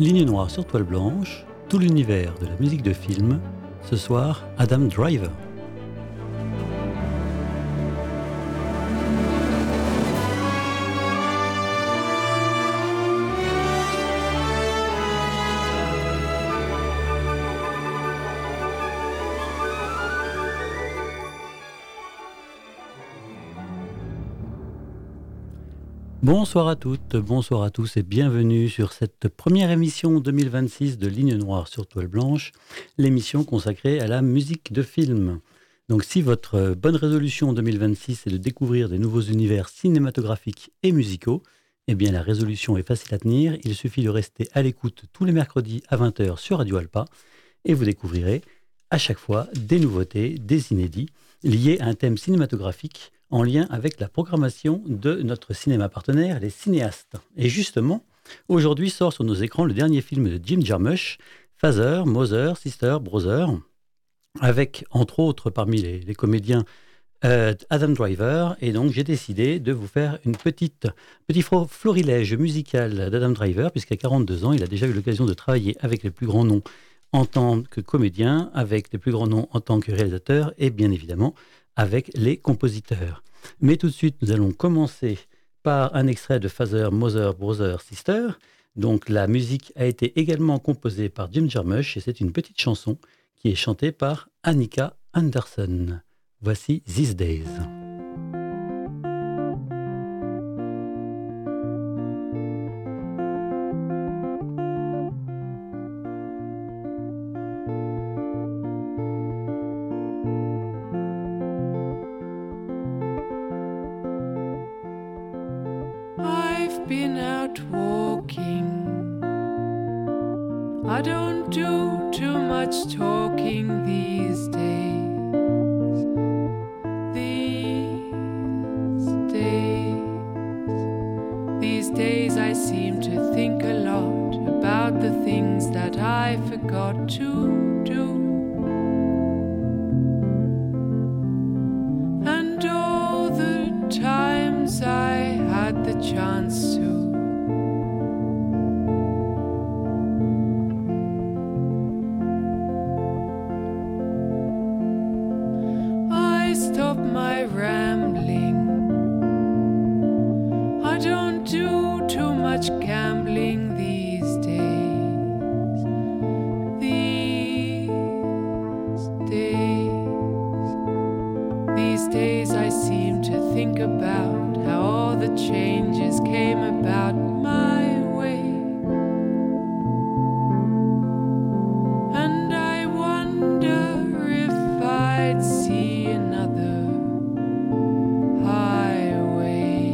Ligne noire sur toile blanche, tout l'univers de la musique de film. Ce soir, Adam Driver. Bonsoir à toutes, bonsoir à tous et bienvenue sur cette première émission 2026 de Ligne Noire sur toile blanche, l'émission consacrée à la musique de film. Donc si votre bonne résolution en 2026 est de découvrir des nouveaux univers cinématographiques et musicaux, eh bien la résolution est facile à tenir, il suffit de rester à l'écoute tous les mercredis à 20h sur Radio Alpa et vous découvrirez à chaque fois des nouveautés, des inédits liés à un thème cinématographique en lien avec la programmation de notre cinéma partenaire, les cinéastes. Et justement, aujourd'hui sort sur nos écrans le dernier film de Jim Jarmusch, Father, Mother, Sister, Brother, avec, entre autres, parmi les comédiens, Adam Driver. Et donc, j'ai décidé de vous faire petit florilège musical d'Adam Driver, puisqu'à 42 ans, il a déjà eu l'occasion de travailler avec les plus grands noms en tant que comédien, avec les plus grands noms en tant que réalisateur, et bien évidemment, avec les compositeurs. Mais tout de suite, nous allons commencer par un extrait de Father, Mother, Brother, Sister. Donc la musique a été également composée par Jim Jarmusch et c'est une petite chanson qui est chantée par Annika Anderson. Voici These Days. Been out walking. I don't do too much talking these days. These days I seem to think a lot about the things that I forgot to do. And all the times I had the chance to. I stop my rambling. I don't do too much gambling these days. These days I seem to think about how all the changes came about my way. And I wonder if I'd see another highway.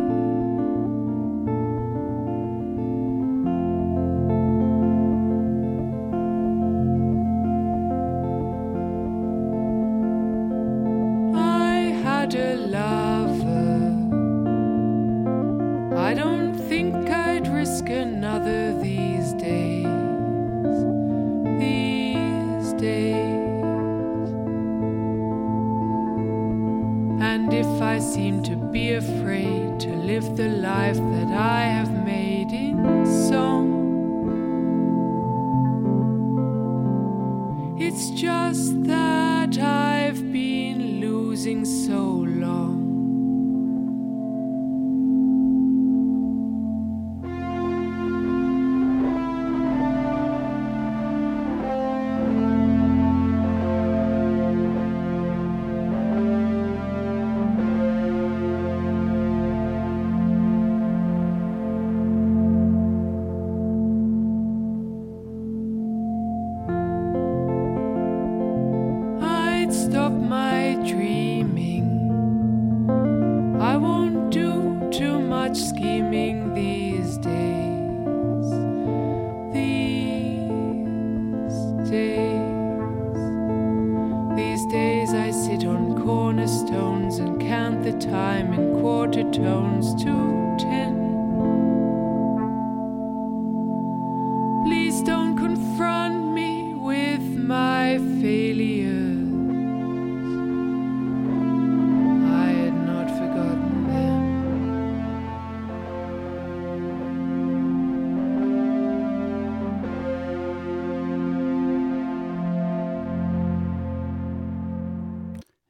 I had a lover. I don't think I'd risk another these days. And if I seem to be afraid to live the life that I have made in song, it's just that I've been losing so long. Stop my dreaming. I won't do too much scheming these days. These days I sit on cornerstones and count the time in quarter tones to 10. Please don't confront me with my failures.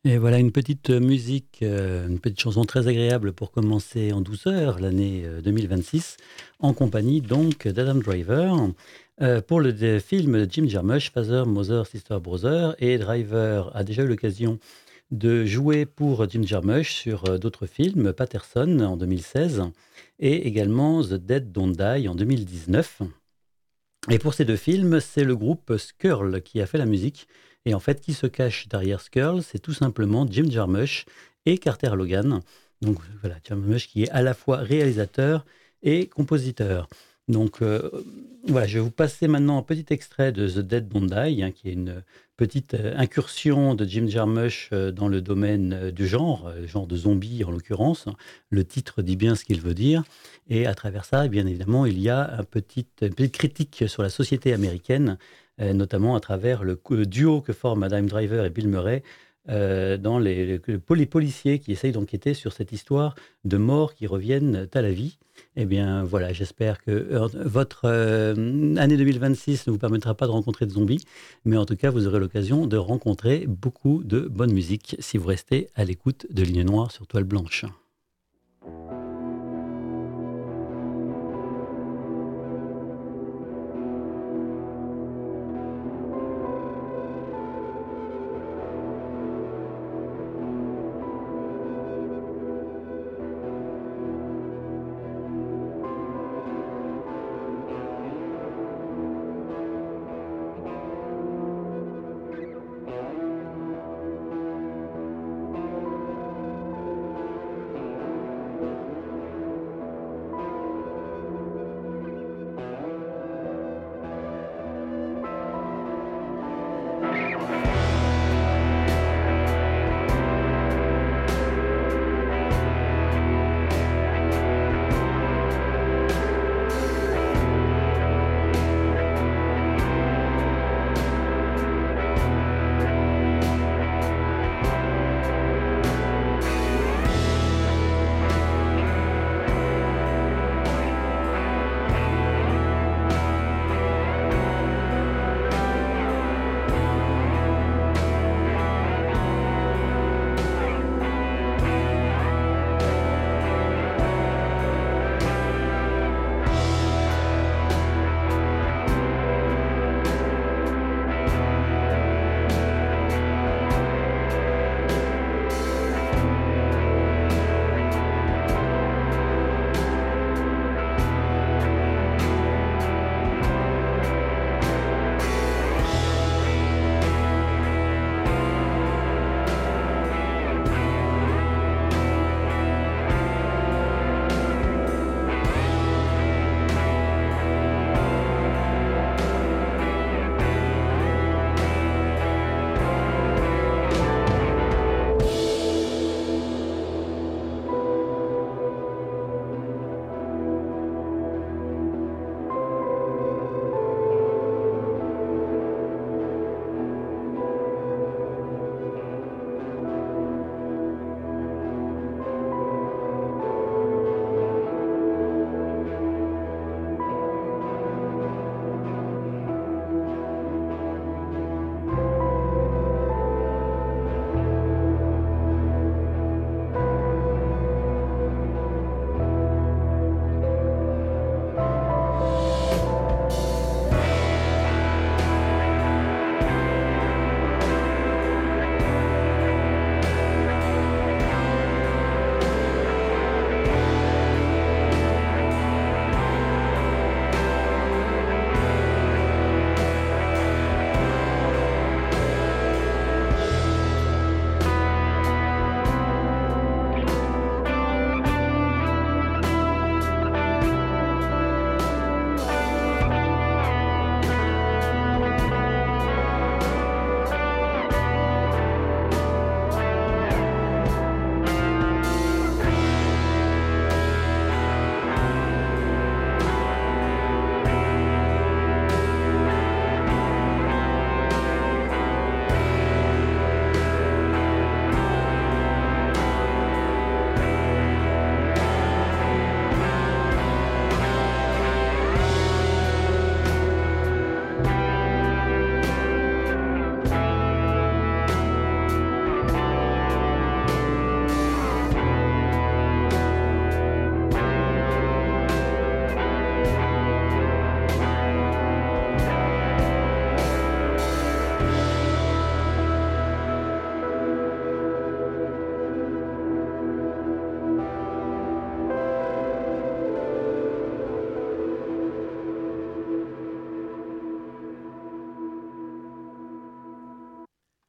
Et voilà une petite musique, une petite chanson très agréable pour commencer en douceur l'année 2026, en compagnie donc d'Adam Driver. Pour le film de Jim Jarmusch, Father, Mother, Sister, Brother, et Driver a déjà eu l'occasion de jouer pour Jim Jarmusch sur d'autres films, Patterson en 2016 et également The Dead Don't Die en 2019. Et pour ces deux films, c'est le groupe Skirl qui a fait la musique. Et en fait, qui se cache derrière Skirl, c'est tout simplement Jim Jarmusch et Carter Logan. Donc voilà, Jarmusch qui est à la fois réalisateur et compositeur. Donc voilà, je vais vous passer maintenant un petit extrait de The Dead Don't Die, qui est une petite incursion de Jim Jarmusch dans le domaine du genre de zombie en l'occurrence. Le titre dit bien ce qu'il veut dire. Et à travers ça, bien évidemment, il y a une petite critique sur la société américaine, notamment à travers le duo que forment Adam Driver et Bill Murray dans les policiers qui essayent d'enquêter sur cette histoire de morts qui reviennent à la vie. Eh bien, voilà, j'espère que votre année 2026 ne vous permettra pas de rencontrer de zombies, mais en tout cas, vous aurez l'occasion de rencontrer beaucoup de bonne musique si vous restez à l'écoute de Ligne Noire sur Toile Blanche.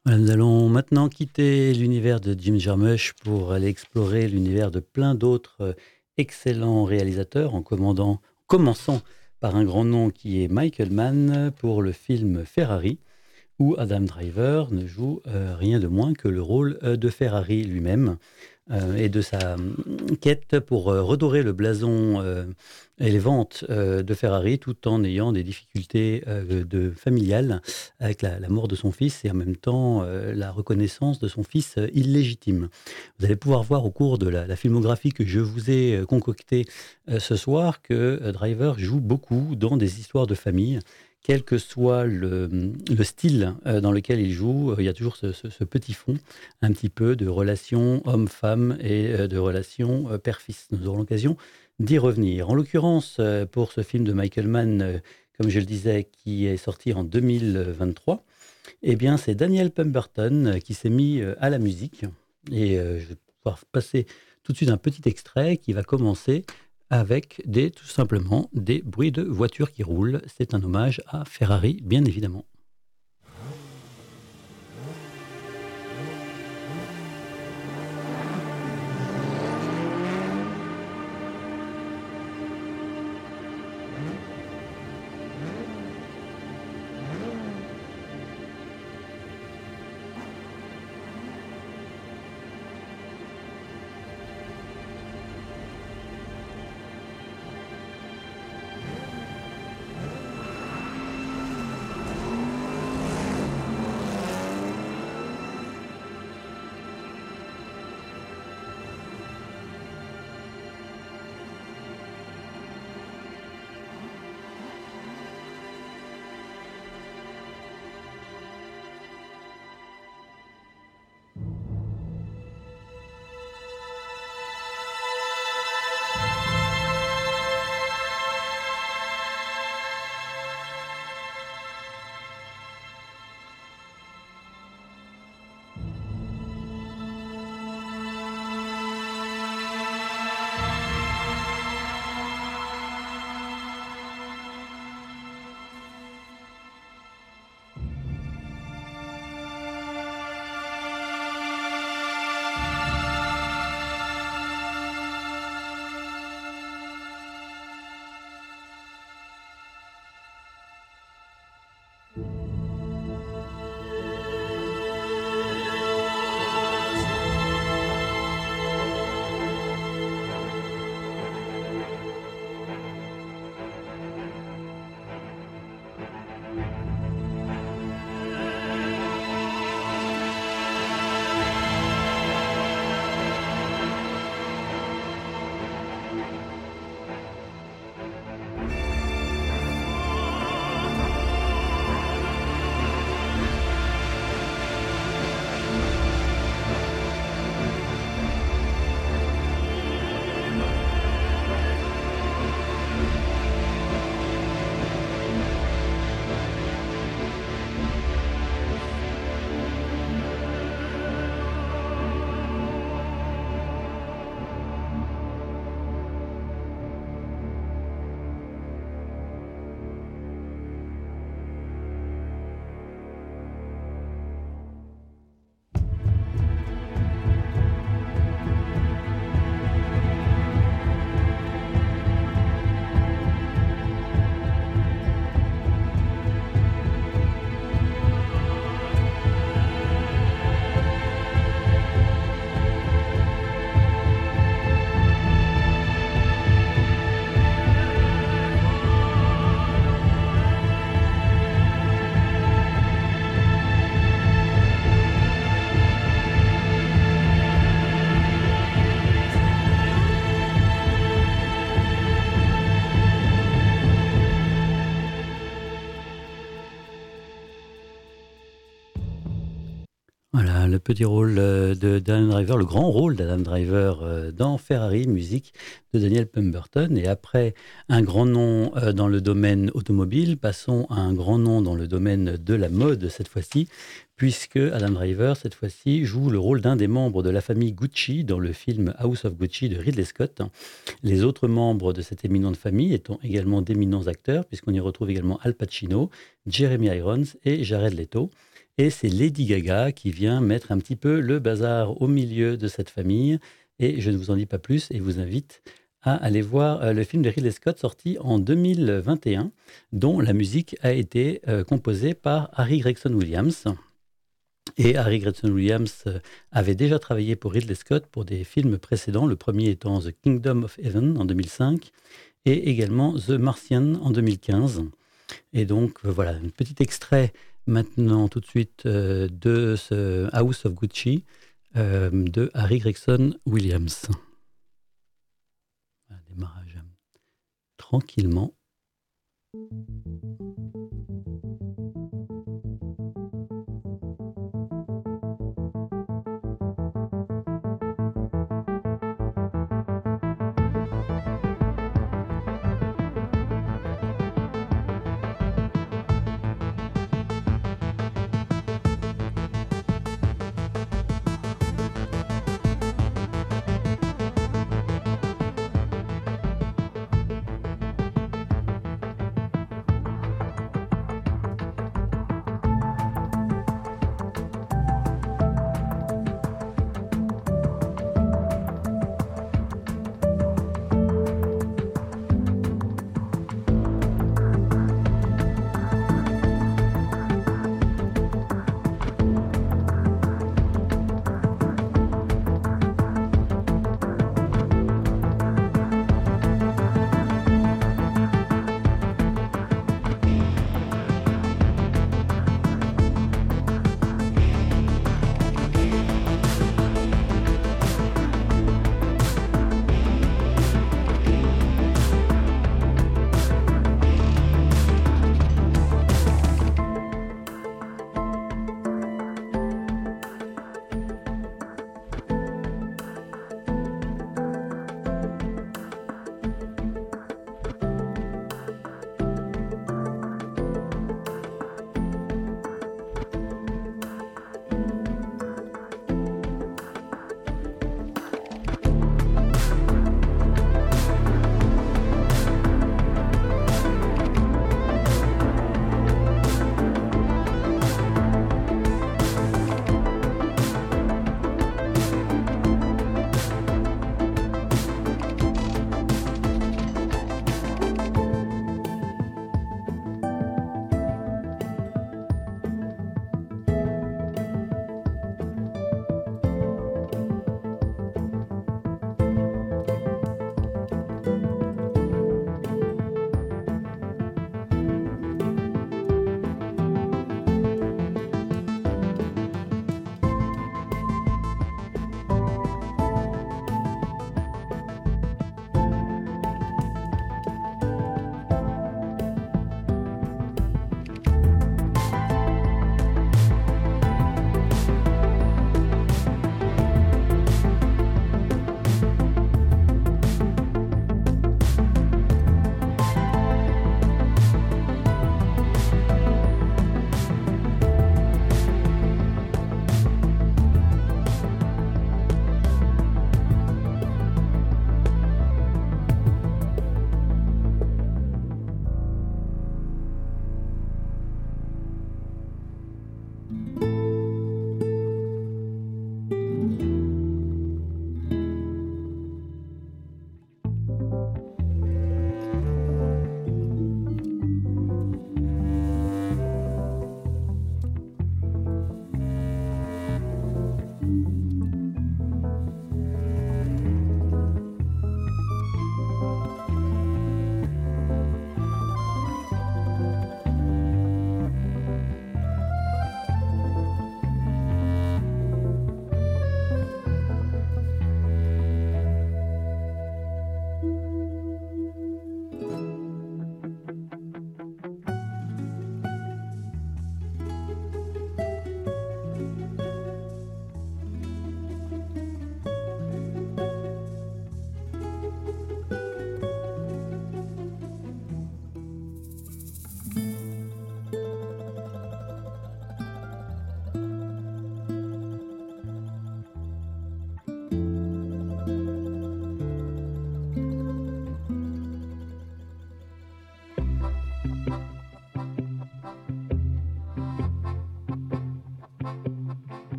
Voilà, nous allons maintenant quitter l'univers de Jim Jarmusch pour aller explorer l'univers de plein d'autres excellents réalisateurs commençant par un grand nom qui est Michael Mann pour le film Ferrari, où Adam Driver ne joue rien de moins que le rôle de Ferrari lui-même et de sa quête pour redorer le blason et les ventes de Ferrari tout en ayant des difficultés familiales avec la mort de son fils et en même temps la reconnaissance de son fils illégitime. Vous allez pouvoir voir au cours de la filmographie que je vous ai concoctée ce soir que Driver joue beaucoup dans des histoires de famille. Quel que soit le style dans lequel il joue, il y a toujours ce petit fond, un petit peu de relation homme-femme et de relation père-fils. Nous aurons l'occasion d'y revenir. En l'occurrence, pour ce film de Michael Mann, comme je le disais, qui est sorti en 2023, eh bien, c'est Daniel Pemberton qui s'est mis à la musique. Et je vais pouvoir passer tout de suite un petit extrait qui va commencer avec tout simplement des bruits de voitures qui roulent. C'est un hommage à Ferrari, bien évidemment. Voilà, le petit rôle d'Adam Driver, le grand rôle d'Adam Driver dans Ferrari, musique de Daniel Pemberton. Et après un grand nom dans le domaine automobile, passons à un grand nom dans le domaine de la mode cette fois-ci, puisque Adam Driver, cette fois-ci, joue le rôle d'un des membres de la famille Gucci dans le film House of Gucci de Ridley Scott. Les autres membres de cette éminente famille étant également d'éminents acteurs, puisqu'on y retrouve également Al Pacino, Jeremy Irons et Jared Leto. Et c'est Lady Gaga qui vient mettre un petit peu le bazar au milieu de cette famille. Et je ne vous en dis pas plus et vous invite à aller voir le film de Ridley Scott sorti en 2021, dont la musique a été composée par Harry Gregson Williams. Et Harry Gregson Williams avait déjà travaillé pour Ridley Scott pour des films précédents, le premier étant The Kingdom of Heaven en 2005 et également The Martian en 2015. Et donc voilà, un petit extrait maintenant tout de suite de ce House of Gucci de Harry Gregson Williams. Voilà, démarrage tranquillement.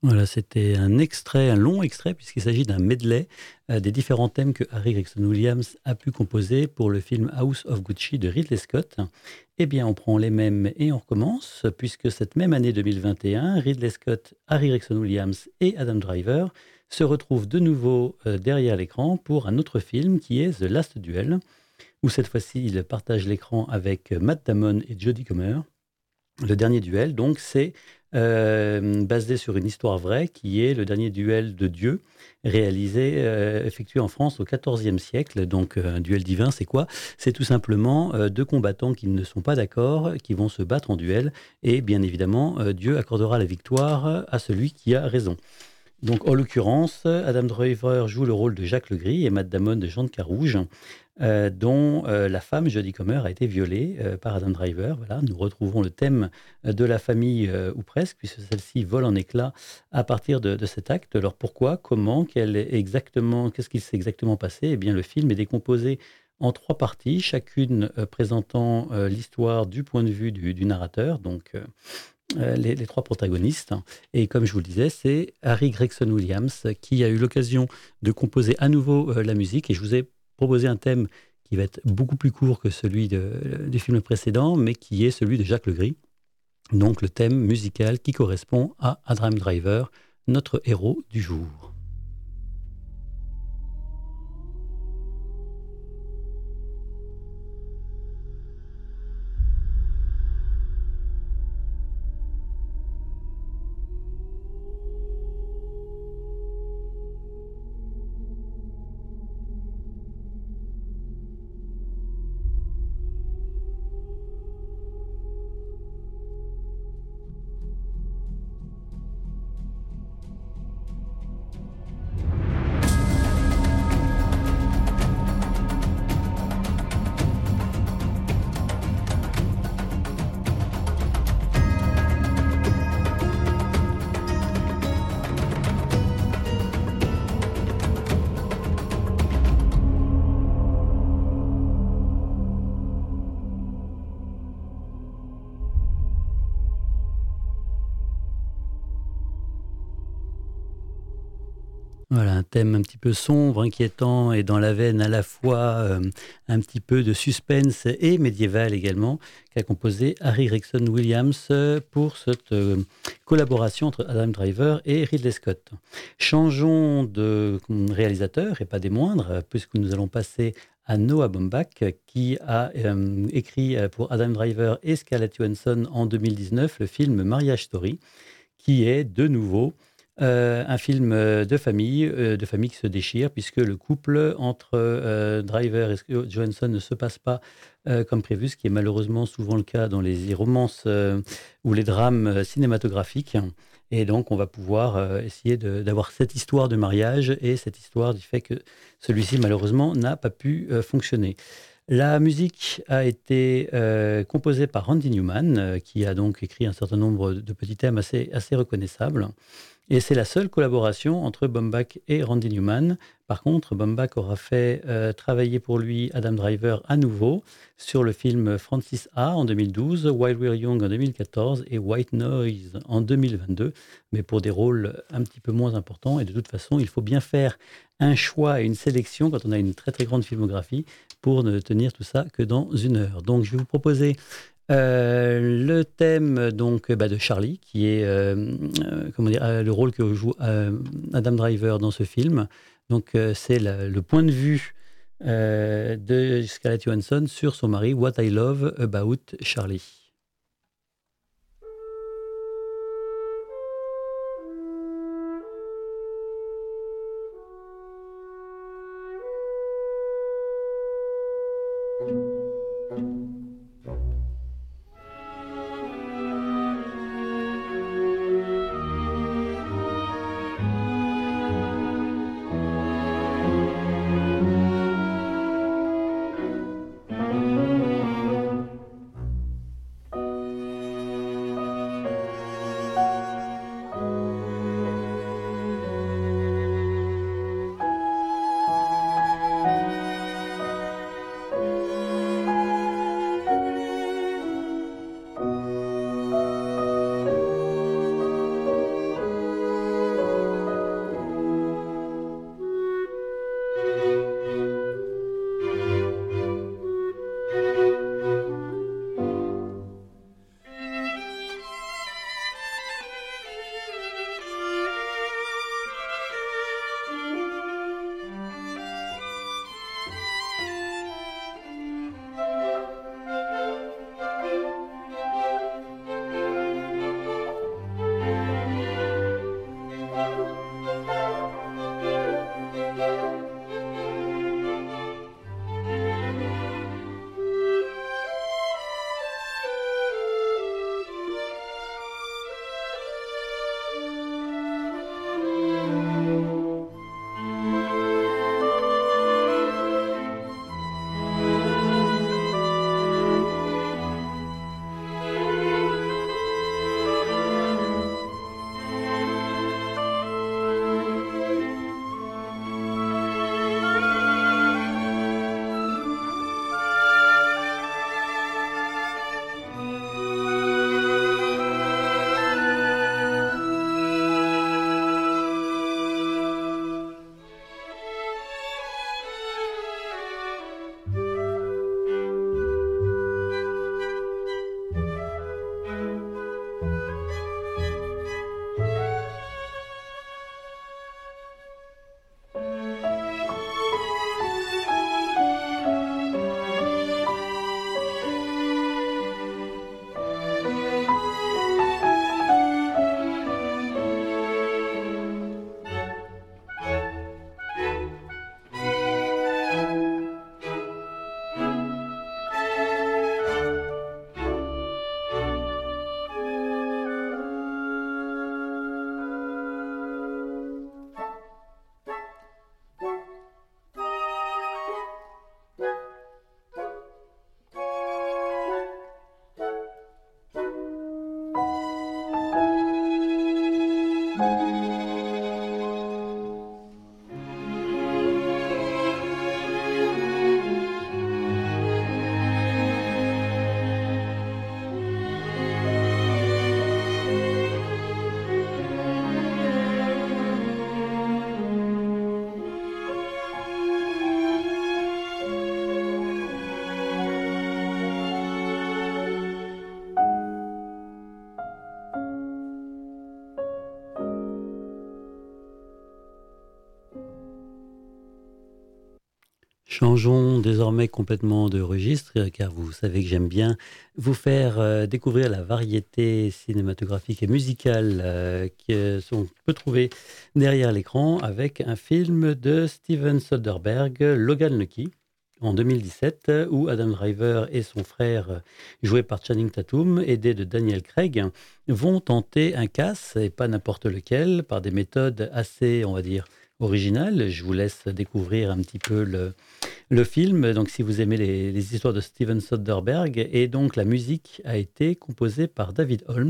Voilà, c'était un long extrait, puisqu'il s'agit d'un medley des différents thèmes que Harry Gregson Williams a pu composer pour le film House of Gucci de Ridley Scott. Eh bien, on prend les mêmes et on recommence, puisque cette même année 2021, Ridley Scott, Harry Gregson Williams et Adam Driver se retrouvent de nouveau derrière l'écran pour un autre film qui est The Last Duel, où cette fois-ci, ils partagent l'écran avec Matt Damon et Jodie Comer. Le dernier duel, donc, c'est basé sur une histoire vraie qui est le dernier duel de Dieu, effectué en France au XIVe siècle. Donc, un duel divin, c'est quoi? C'est tout simplement deux combattants qui ne sont pas d'accord, qui vont se battre en duel. Et bien évidemment, Dieu accordera la victoire à celui qui a raison. Donc, en l'occurrence, Adam Driver joue le rôle de Jacques Legris et Matt Damon de Jean de Carouge, dont la femme, Jodie Comer, a été violée par Adam Driver. Voilà, nous retrouvons le thème de la famille, ou presque, puisque celle-ci vole en éclats à partir de cet acte. Alors pourquoi, comment, qu'est-ce qui s'est exactement passé? Eh bien, le film est décomposé en trois parties, chacune présentant l'histoire du point de vue du narrateur. Donc, les trois protagonistes. Et comme je vous le disais, c'est Harry Gregson Williams qui a eu l'occasion de composer à nouveau la musique. Et je vous ai proposé un thème qui va être beaucoup plus court que celui du film précédent, mais qui est celui de Jacques Legris. Donc le thème musical qui correspond à Adam Driver, notre héros du jour. Voilà, un thème un petit peu sombre, inquiétant et dans la veine à la fois un petit peu de suspense et médiéval également, qu'a composé Harry Gregson Williams pour cette collaboration entre Adam Driver et Ridley Scott. Changeons de réalisateur, et pas des moindres, puisque nous allons passer à Noah Baumbach, qui a écrit pour Adam Driver et Scarlett Johansson en 2019 le film Marriage Story, qui est de nouveau un film de famille qui se déchire, puisque le couple entre Driver et Johansson ne se passe pas comme prévu, ce qui est malheureusement souvent le cas dans les romances ou les drames cinématographiques. Et donc, on va pouvoir essayer d'avoir cette histoire de mariage et cette histoire du fait que celui-ci, malheureusement, n'a pas pu fonctionner. La musique a été composée par Randy Newman, qui a donc écrit un certain nombre de petits thèmes assez reconnaissables. Et c'est la seule collaboration entre Baumbach et Randy Newman. Par contre, Baumbach aura fait travailler pour lui Adam Driver à nouveau sur le film Francis A en 2012, While We're Young en 2014 et White Noise en 2022, mais pour des rôles un petit peu moins importants. Et de toute façon, il faut bien faire un choix et une sélection quand on a une très très grande filmographie pour ne tenir tout ça que dans une heure. Donc je vais vous proposer le thème donc de Charlie, qui est le rôle que joue Adam Driver dans ce film. Donc c'est le point de vue de Scarlett Johansson sur son mari, What I Love About Charlie. Changeons désormais complètement de registre, car vous savez que j'aime bien vous faire découvrir la variété cinématographique et musicale qu'on peut trouver derrière l'écran avec un film de Steven Soderbergh, Logan Lucky, en 2017, où Adam Driver et son frère, joué par Channing Tatum, aidés de Daniel Craig, vont tenter un casse, et pas n'importe lequel, par des méthodes assez, on va dire, originales. Je vous laisse découvrir un petit peu le film, donc si vous aimez les histoires de Steven Soderbergh, et donc la musique a été composée par David Holmes.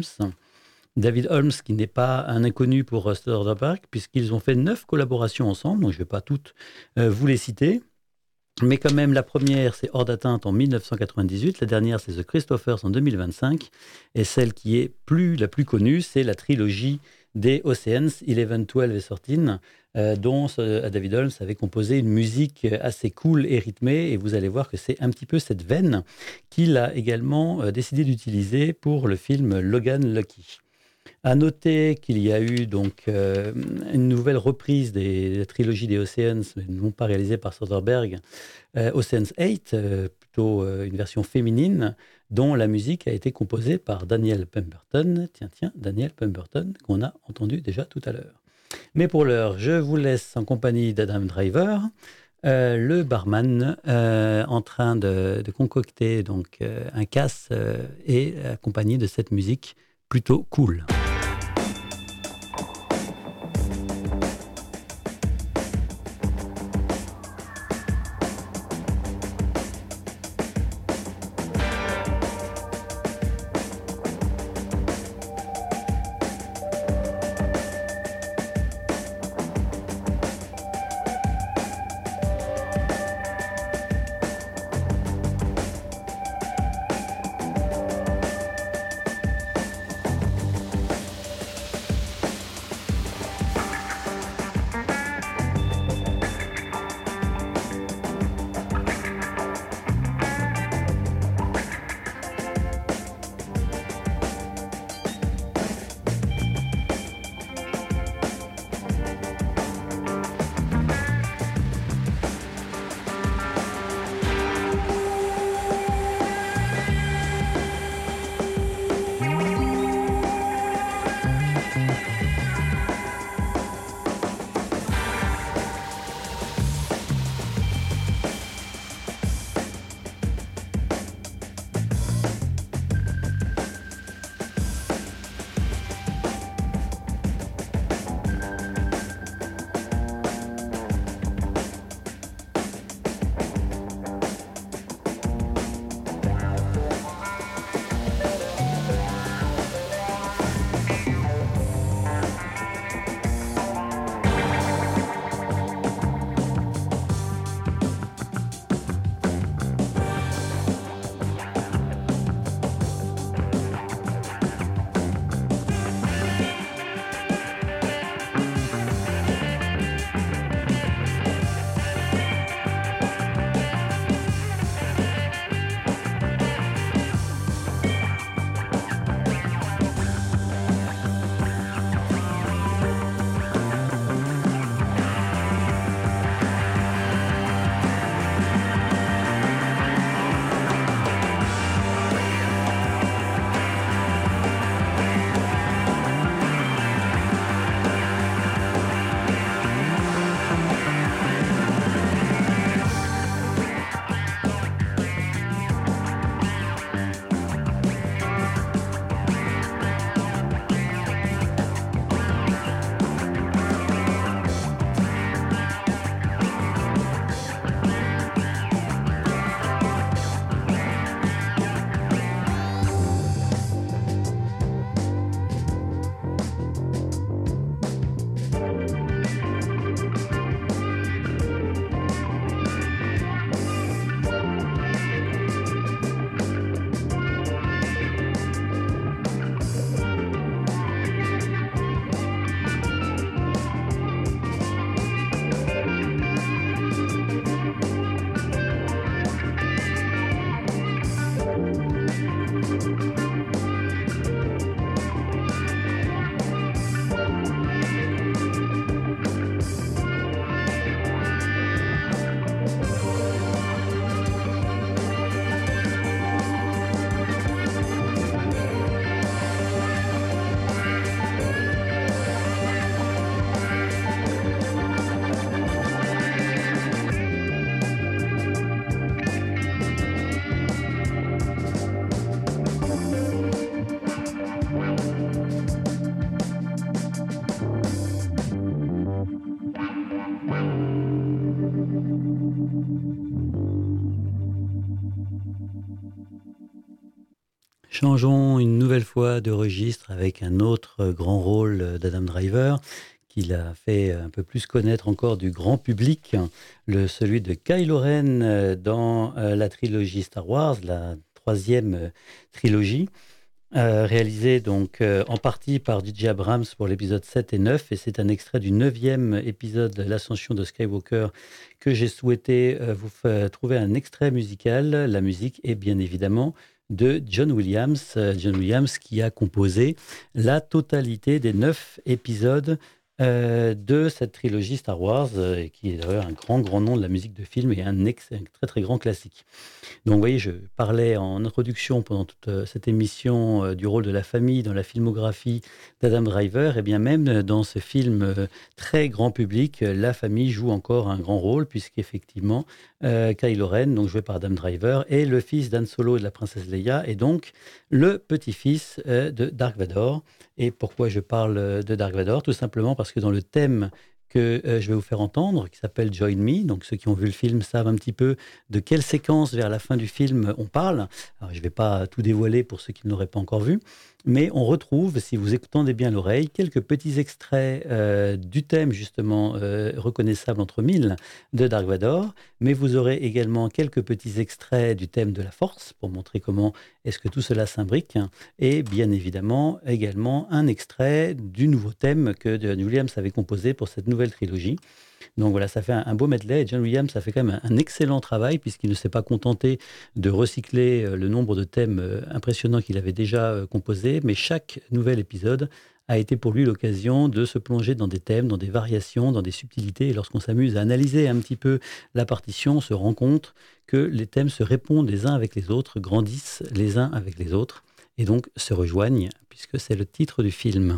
David Holmes, qui n'est pas un inconnu pour Soderbergh, puisqu'ils ont fait 9 collaborations ensemble, donc je ne vais pas toutes vous les citer. Mais quand même, la première, c'est Hors d'atteinte en 1998, la dernière, c'est The Christophers en 2025, et celle qui est la plus connue, c'est la trilogie des Oceans, 11, 12 et 13, dont David Holmes avait composé une musique assez cool et rythmée, et vous allez voir que c'est un petit peu cette veine qu'il a également décidé d'utiliser pour le film Logan Lucky. À noter qu'il y a eu donc une nouvelle reprise de la trilogie des Oceans, mais non pas réalisée par Soderbergh, Ocean's 8, plutôt une version féminine, dont la musique a été composée par Daniel Pemberton. Daniel Pemberton, qu'on a entendu déjà tout à l'heure. Mais pour l'heure, je vous laisse en compagnie d'Adam Driver, le barman, en train de concocter donc, un casse et accompagné de cette musique plutôt cool. changeons une nouvelle fois de registre avec un autre grand rôle d'Adam Driver qu'il a fait un peu plus connaître encore du grand public, celui de Kylo Ren dans la trilogie Star Wars, la troisième trilogie, réalisée donc en partie par J.J. Abrams pour l'épisode 7 et 9, et c'est un extrait du 9e épisode, L'Ascension de Skywalker, que j'ai souhaité vous faire trouver un extrait musical. La musique est bien évidemment de John Williams. John Williams qui a composé la totalité des 9 épisodes de cette trilogie Star Wars, et qui est d'ailleurs un grand nom de la musique de film et un très très grand classique. Donc, vous voyez, je parlais en introduction pendant toute cette émission du rôle de la famille dans la filmographie d'Adam Driver. Et bien même dans ce film très grand public, la famille joue encore un grand rôle, puisqu'effectivement, Kylo Ren, donc joué par Adam Driver, est le fils d'Han Solo et de la princesse Leia, et donc le petit-fils de Dark Vador. Et pourquoi je parle de Dark Vador? Tout simplement parce que dans le thème que je vais vous faire entendre, qui s'appelle Join Me. Donc, ceux qui ont vu le film savent un petit peu de quelle séquence vers la fin du film on parle. Alors, je ne vais pas tout dévoiler pour ceux qui ne l'auraient pas encore vu, mais on retrouve, si vous écoutez bien l'oreille, quelques petits extraits du thème, justement, reconnaissable entre mille, de Dark Vador, mais vous aurez également quelques petits extraits du thème de la Force, pour montrer comment est-ce que tout cela s'imbrique, et bien évidemment, également un extrait du nouveau thème que John Williams avait composé pour cette nouvelle trilogie. Donc voilà, ça fait un beau medley, et John Williams a fait quand même un excellent travail, puisqu'il ne s'est pas contenté de recycler le nombre de thèmes impressionnants qu'il avait déjà composés, mais chaque nouvel épisode a été pour lui l'occasion de se plonger dans des thèmes, dans des variations, dans des subtilités. Et lorsqu'on s'amuse à analyser un petit peu la partition, on se rend compte que les thèmes se répondent les uns avec les autres, grandissent les uns avec les autres, et donc se rejoignent, puisque c'est le titre du film.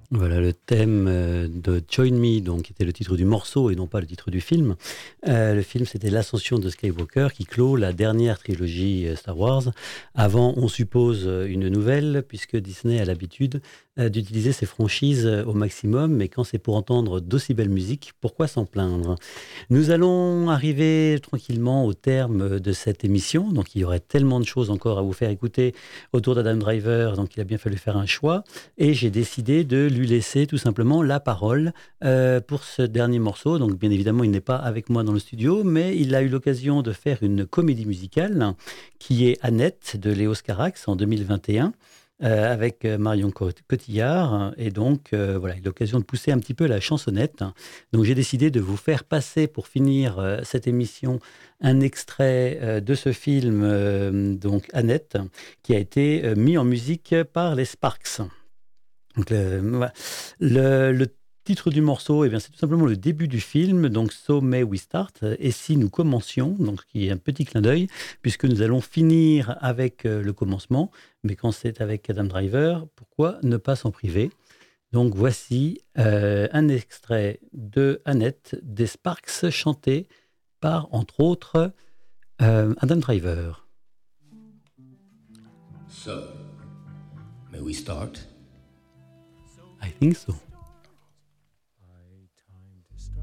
Voilà le thème de Join Me, donc, qui était le titre du morceau et non pas le titre du film. Le film, c'était l'ascension de Skywalker qui clôt la dernière trilogie Star Wars. Avant, on suppose une nouvelle, puisque Disney a l'habitude d'utiliser ses franchises au maximum, mais quand c'est pour entendre d'aussi belles musiques, pourquoi s'en plaindre? Nous allons arriver tranquillement au terme de cette émission, donc il y aurait tellement de choses encore à vous faire écouter autour d'Adam Driver, donc il a bien fallu faire un choix, et j'ai décidé de lui laisser tout simplement la parole pour ce dernier morceau. Donc bien évidemment, il n'est pas avec moi dans le studio, mais il a eu l'occasion de faire une comédie musicale qui est Annette de Léos Carax en 2021. Avec Marion Cotillard, et donc voilà, il a l'occasion de pousser un petit peu la chansonnette. Donc j'ai décidé de vous faire passer, pour finir cette émission, un extrait de ce film, donc Annette, qui a été mis en musique par les Sparks. Donc voilà. Le titre du morceau, eh bien, c'est tout simplement le début du film, donc So May We Start, et si nous commencions, donc qui est un petit clin d'œil, puisque nous allons finir avec le commencement, mais quand c'est avec Adam Driver, pourquoi ne pas s'en priver? Donc voici un extrait de Annette des Sparks, chanté par, entre autres, Adam Driver. So, may we start? I think so. Time to start.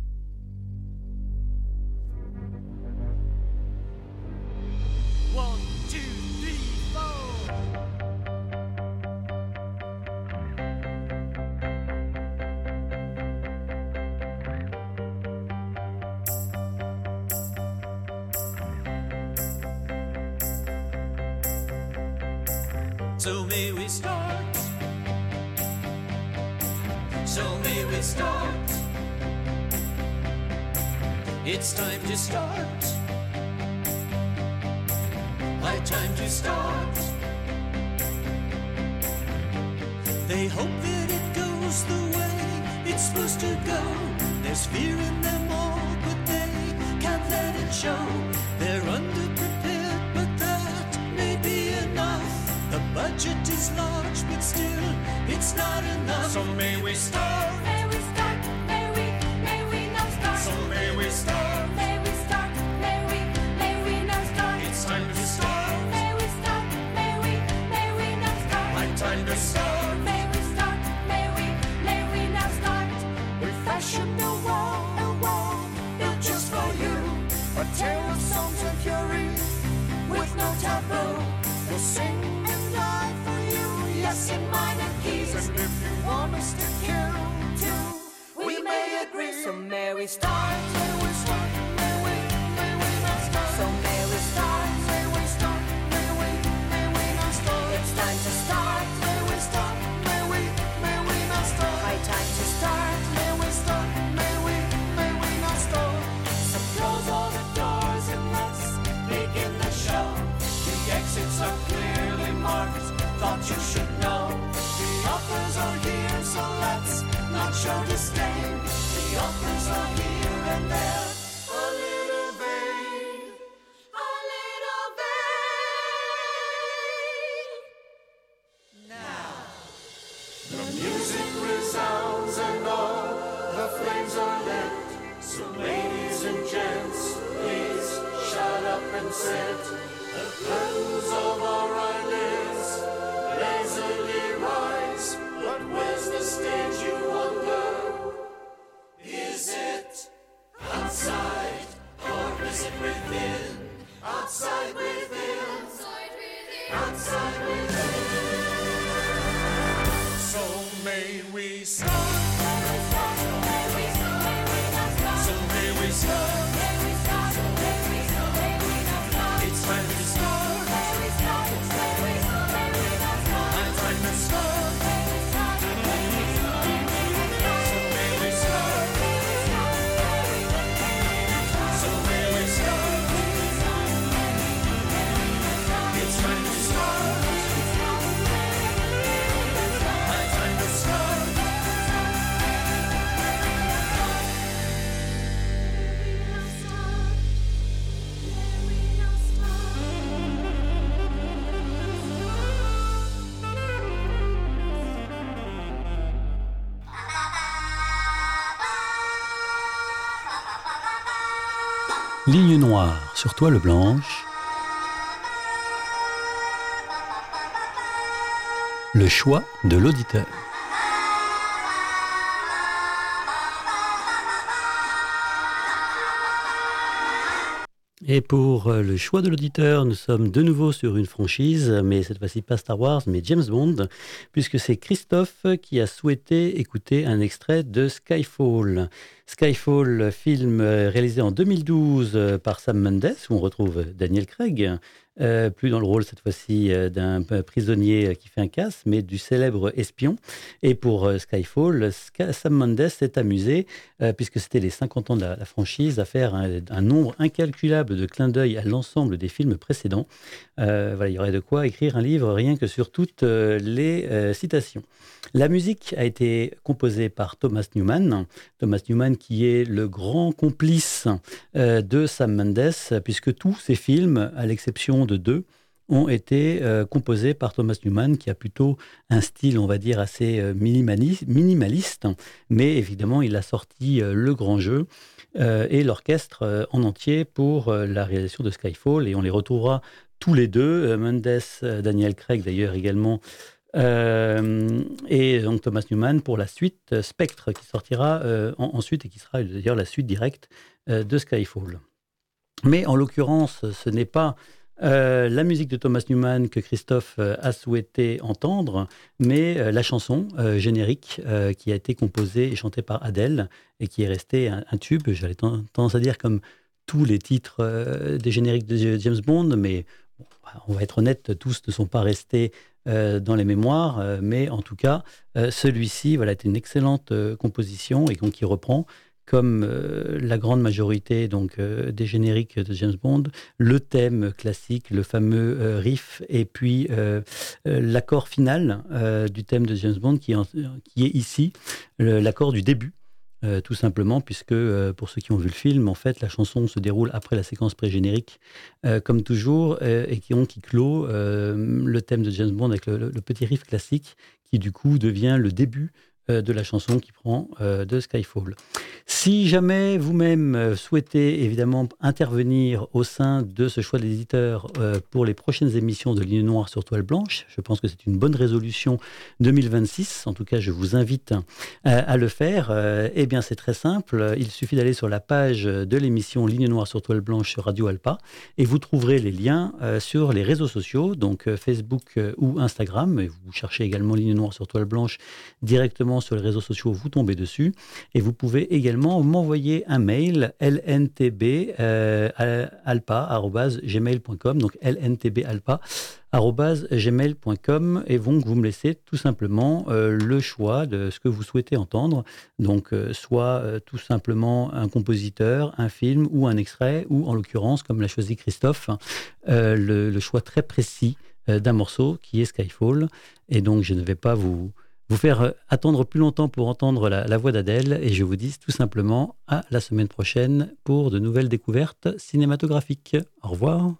One, two, three, four. So may we start. So may we start. It's time to start. High time to start. They hope that it goes the way it's supposed to go. There's fear in them all, but they can't let it show. They're underprepared, but that may be enough. The budget is large, but still, it's not enough. So may we start. May we start, may we now start. So may we start. May we start, may we now start. It's time to start. May we start, may we now start. High time to start. May we start, may we now start. We fashioned a wall built just for you. A tale of songs and fury with no taboo. We'll sing and die for you, yes, in minor keys. And if you want us to kill too, we may agree. So may we start, may we start, may we not start. So may we start, may we start, may we not start. It's time to start, may we start, may we not start. High time to start, may we start, may we not start. So close all the doors and let's begin the show. The exits are clearly marked, thought you should know. The offers are here, so let's not show disdain. The offers are here and they're a little vain. A little vain. Now the music resounds and all the flames are lit. So ladies and gents, please shut up and sit. The curtains of our eyelids lazily rise. But where's the stage, you wonder? Is it outside or is it within? Outside within. Outside within. So may we start. May we start. May we start. May we not start. So may we start. May we start. May we start. May we not start. It's time to start. May we start. May we start. May we not start. It's time to start. May we start. May we start. May we not start. So may we start. May we start. May we not start. So may we start. May we start. May we not start. It's time to start. May we start. It's time to start. Ligne noire sur toile blanche. Le choix de l'auditeur. Et pour le choix de l'auditeur, nous sommes de nouveau sur une franchise, mais cette fois-ci pas Star Wars, mais James Bond, puisque c'est Christophe qui a souhaité écouter un extrait de Skyfall. Skyfall, film réalisé en 2012 par Sam Mendes, où on retrouve Daniel Craig, plus dans le rôle cette fois-ci d'un prisonnier qui fait un casse, mais du célèbre espion. Et pour Skyfall, Sam Mendes s'est amusé, puisque c'était les 50 ans de la franchise, à faire un nombre incalculable de clins d'œil à l'ensemble des films précédents. Voilà, il y aurait de quoi écrire un livre rien que sur toutes les citations. La musique a été composée par Thomas Newman. Thomas Newman qui est le grand complice de Sam Mendes, puisque tous ses films, à l'exception de 2, ont été composés par Thomas Newman, qui a plutôt un style, on va dire, assez minimaliste, mais évidemment, il a sorti le grand jeu et l'orchestre en entier pour la réalisation de Skyfall, et on les retrouvera tous les deux, Mendes, Daniel Craig d'ailleurs également, et donc Thomas Newman pour la suite Spectre, qui sortira ensuite et qui sera d'ailleurs la suite directe de Skyfall. Mais en l'occurrence, ce n'est pas la musique de Thomas Newman que Christophe a souhaité entendre, mais la chanson générique qui a été composée et chantée par Adele et qui est restée un tube, j'avais tendance à dire comme tous les titres des génériques de James Bond, mais bon, on va être honnête, tous ne sont pas restés dans les mémoires, mais en tout cas, celui-ci est une excellente composition et donc qui reprend, comme la grande majorité des génériques de James Bond, le thème classique, le fameux riff, et puis l'accord final du thème de James Bond, qui est ici l'accord du début. Tout simplement, puisque pour ceux qui ont vu le film, en fait, la chanson se déroule après la séquence pré-générique, comme toujours, et qui clôt le thème de James Bond avec le petit riff classique, qui du coup devient le début de la chanson qui prend de Skyfall. Si jamais vous-même souhaitez évidemment intervenir au sein de ce choix de l'éditeur pour les prochaines émissions de Ligne Noire sur toile blanche, je pense que c'est une bonne résolution 2026. En tout cas, je vous invite à le faire. Eh bien, c'est très simple. Il suffit d'aller sur la page de l'émission Ligne Noire sur toile blanche sur Radio Alpa et vous trouverez les liens sur les réseaux sociaux, donc Facebook ou Instagram. Et vous cherchez également Ligne Noire sur toile blanche directement sur les réseaux sociaux, vous tombez dessus. Et vous pouvez également m'envoyer un mail lntbalpa@gmail.com, donc lntbalpa@gmail.com, et donc vous me laissez tout simplement le choix de ce que vous souhaitez entendre, donc soit tout simplement un compositeur, un film ou un extrait, ou en l'occurrence, comme l'a choisi Christophe, le choix très précis d'un morceau qui est Skyfall. Et donc je ne vais pas vous faire attendre plus longtemps pour entendre la voix d'Adèle, et je vous dis tout simplement à la semaine prochaine pour de nouvelles découvertes cinématographiques. Au revoir.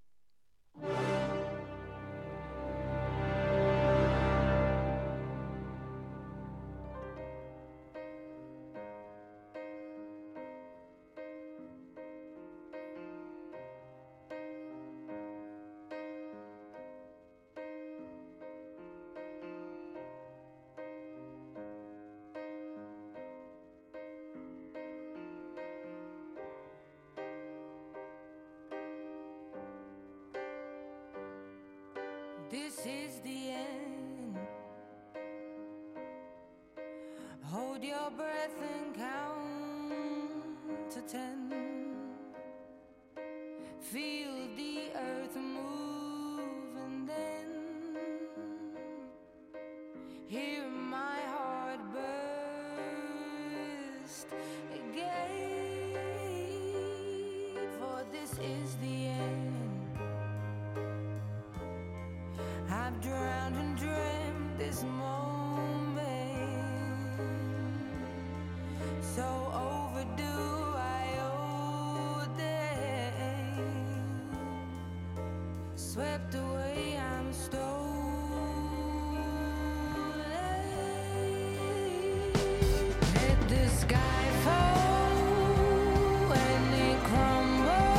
This is the end. Hold your breath and count to 10. Feel the earth move and then hear my heart burst again. For this is the end. I've drowned and dreamt this moment, so overdue I owe them. Swept away, I'm stolen. Let the sky fall and it crumbles.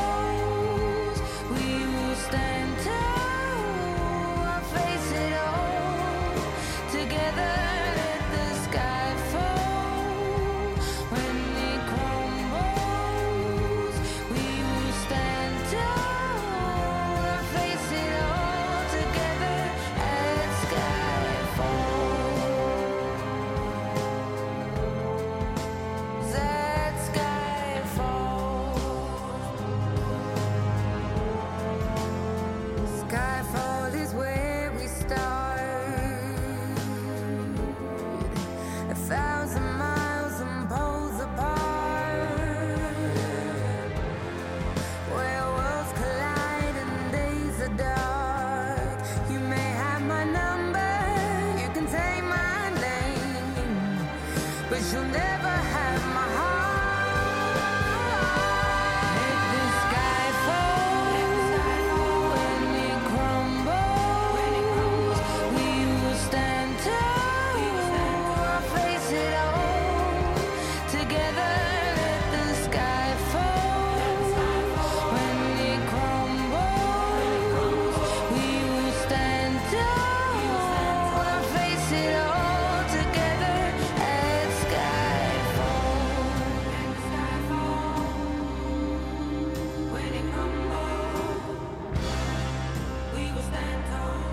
but you'll never have my heart. Let the sky fall when it crumbles. We will stand tall, face it all together. Let the sky fall when it crumbles. We will stand tall, face it all together. At skyfall, when it crumbles, we will stand tall.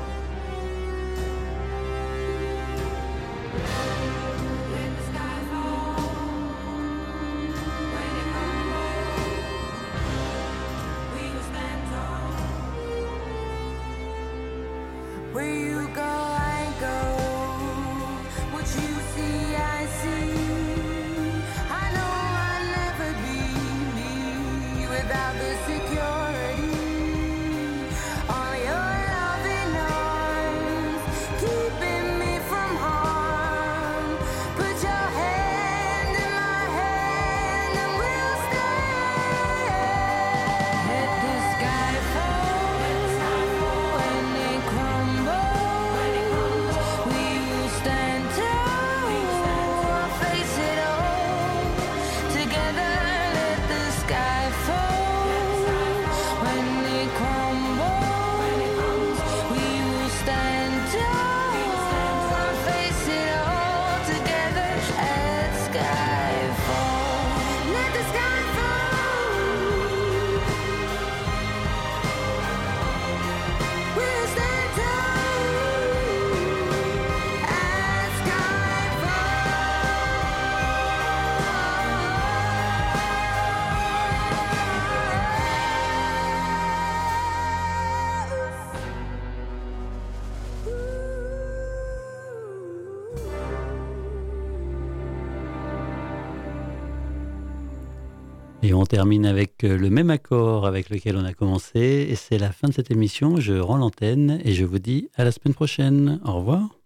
Let the sky fall when it crumbles. We will stand tall. Where you go, I go. What you see, I see. I know I'll never be me without the security. All your loving arms keeping me from harm. Put your hand in my hand and we'll stand. Let the sky fall when it crumbles. We will stand tall, face it all together. Let the sky fall when it crumbles. We will stand tall, face it all together. At skyfall, let the sky fall. We'll stand tall at Et on termine avec le même accord avec lequel on a commencé. Et c'est la fin de cette émission. Je rends l'antenne et je vous dis à la semaine prochaine. Au revoir.